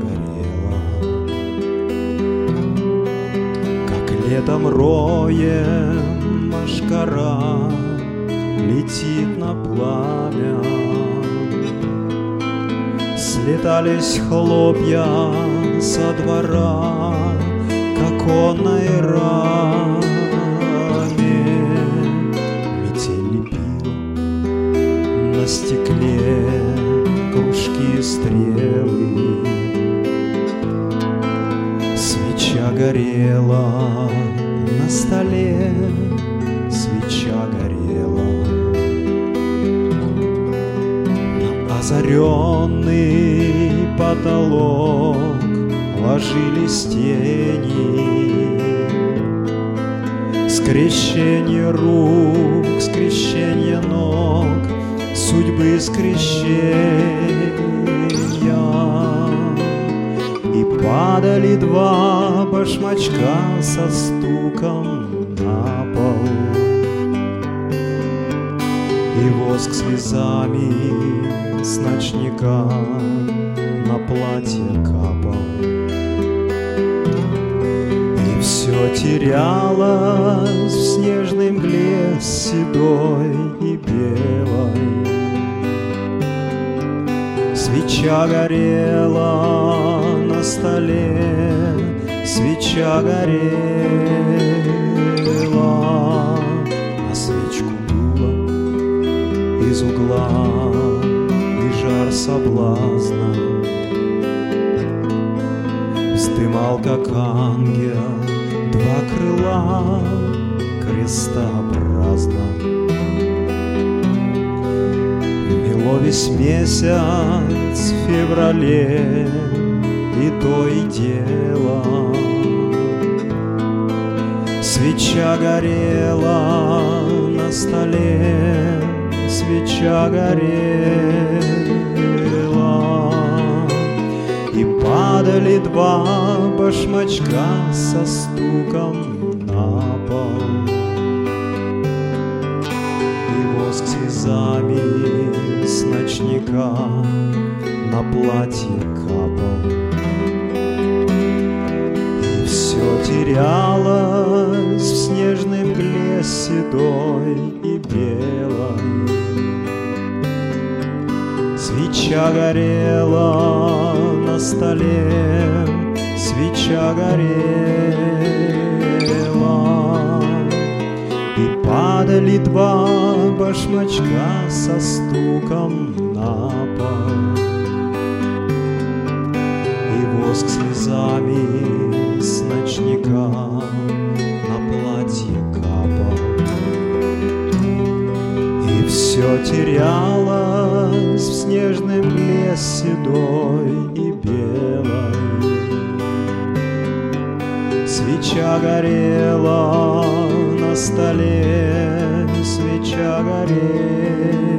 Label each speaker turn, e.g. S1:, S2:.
S1: горела. Как летом роем мошкара летит на пламя, слетались хлопья со двора к оконной раме. Метель лепила на стекле кружки и стрелы, свеча горела на столе, свеча горела. На озаренный потолок ложились тени, скрещение рук, скрещение ног, судьбы скрещения. И падали два башмачка со стуком на пол, и воск слезами с ночника на платье капал. И все терялось в снежной мгле седой и белой. Свеча горела на столе, свеча горела, а свечку дуло из угла и жар соблазна вздымал, как ангел, два крыла крестообразно. Мело весь месяц в феврале, и то и дело. Свеча горела на столе, свеча горела, и падали два башмачка со стуком на пол. И воск слезами с ночника на платье капал. И все терялось в снежной мгле седой и белой. Свеча горела на столе, свеча горела, и падали два башмачка со стуком на пол. И воск слезами с ночника на платье капал. И все терялось в снежной мгле седой и белой. Свеча горела на столе, свеча горела,